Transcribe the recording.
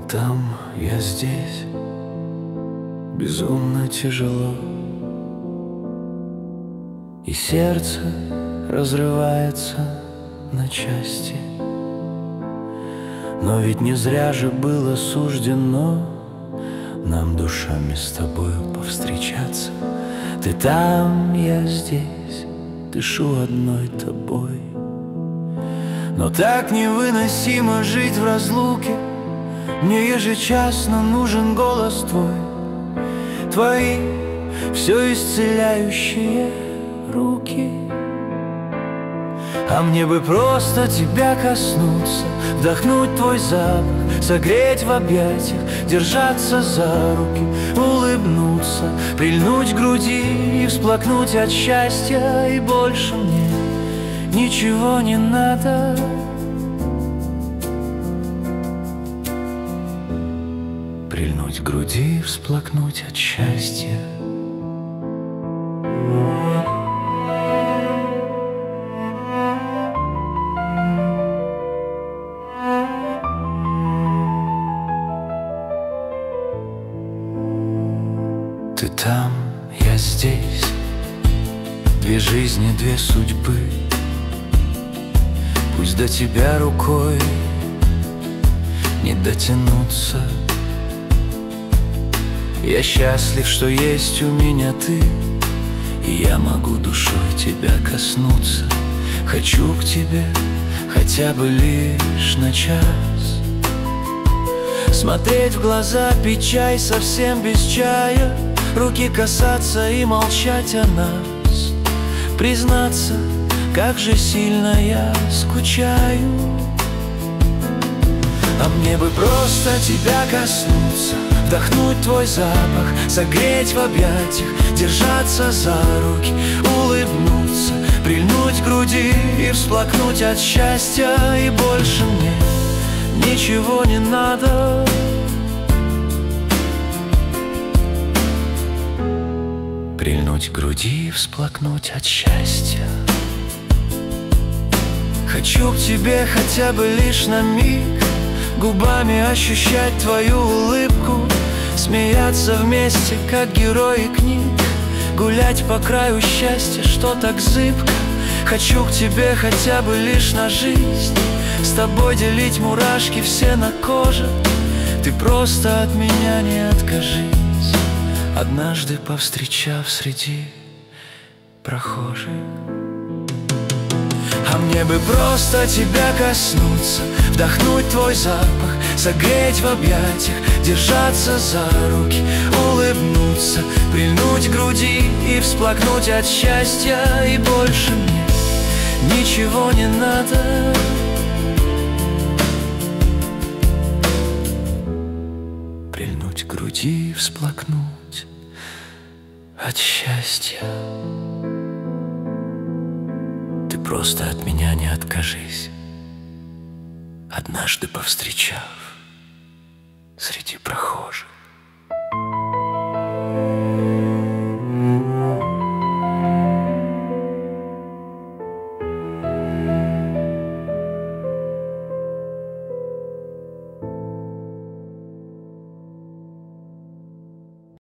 там, я здесь, безумно тяжело, и сердце разрывается на части. Но ведь не зря же было суждено нам душами с тобою повстречаться. Ты там, я здесь, дышу одной тобой. Но так невыносимо жить в разлуке. Мне ежечасно нужен голос твой, твои все исцеляющие руки. А мне бы просто тебя коснуться, вдохнуть твой запах, согреть в объятиях, держаться за руки, улыбнуться, прильнуть к груди и всплакнуть от счастья. И больше мне ничего не надо. Прильнуть к груди и всплакнуть от счастья. Ты там, я здесь, две жизни, две судьбы. Пусть до тебя рукой не дотянуться. Я счастлив, что есть у меня ты, и я могу душой тебя коснуться. Хочу к тебе хотя бы лишь на час, смотреть в глаза, пить чай совсем без чая, руки касаться и молчать о нас, признаться, как же сильно я скучаю. А мне бы просто тебя коснуться, вдохнуть твой запах, согреть в объятиях, держаться за руки, улыбнуться, прильнуть к груди и всплакнуть от счастья. И больше мне ничего не надо. Прильнуть к груди и всплакнуть от счастья. Хочу к тебе хотя бы лишь на миг, губами ощущать твою улыбку, смеяться вместе, как герои книг, гулять по краю счастья, что так зыбко. Хочу к тебе хотя бы лишь на жизнь, с тобой делить мурашки все на коже. Ты просто от меня не откажись, однажды повстречав среди прохожих. А мне бы просто тебя коснуться, вдохнуть твой запах, согреть в объятиях, держаться за руки, улыбнуться, прильнуть к груди и всплакнуть от счастья. И больше мне ничего не надо. Прильнуть к груди и всплакнуть от счастья. Ты просто от меня не откажись, однажды повстречав среди прохожих.